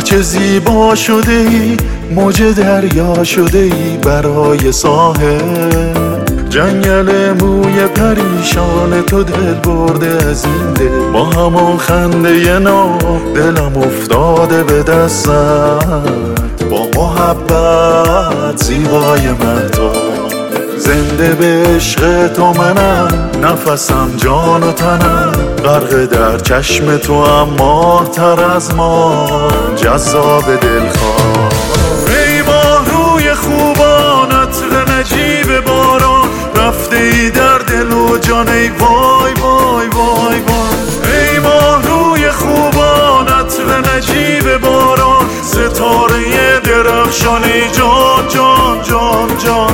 چه زیبا شده ای، موج دریا شده ای برای ساحل. جنگل موی پریشان تو دل برده از این دل، با همون خنده ناب دلم افتاده به دستت. با محبت زیبای مهتاب، زنده به عشق تو منم، نفسم جان و تنم، غرق در چشم تو اما تر از ما جذاب دلخواه. ای ماه روی خوبان، عطر نجیب باران، رفته ای در دل و جان، ای وای وای وای وای. ای ماه روی خوبان، عطر نجیب باران، ستاره درخشان، ای جان جان جان جان.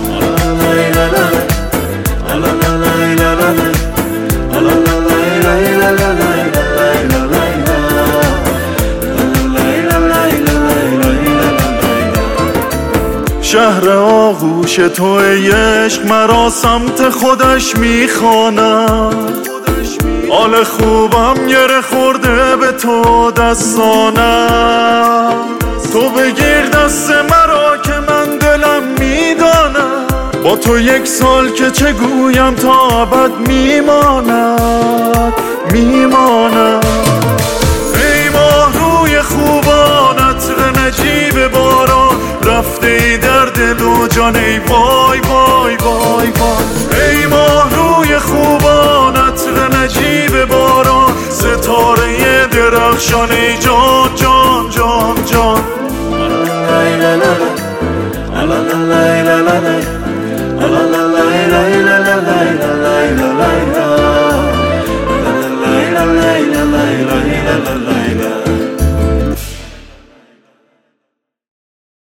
شهر آغوش تو ای عشق مرا سمت خودش میخواند، حال خوبم گره خورده به تو دستانم. تو بگیر دست مرا که من دلم میدانم، با تو یک سال که چه گویم تا ابد میماند میماند. ای ماه روی خوبان، عطر نجیب باران، رفته ای در دل و جان، ای وای وای وای وای. ای ماه روی خوبان، عطر نجیب باران، ستاره درخشان، ای جان جان جان جان. La la la la la la la la la la la la.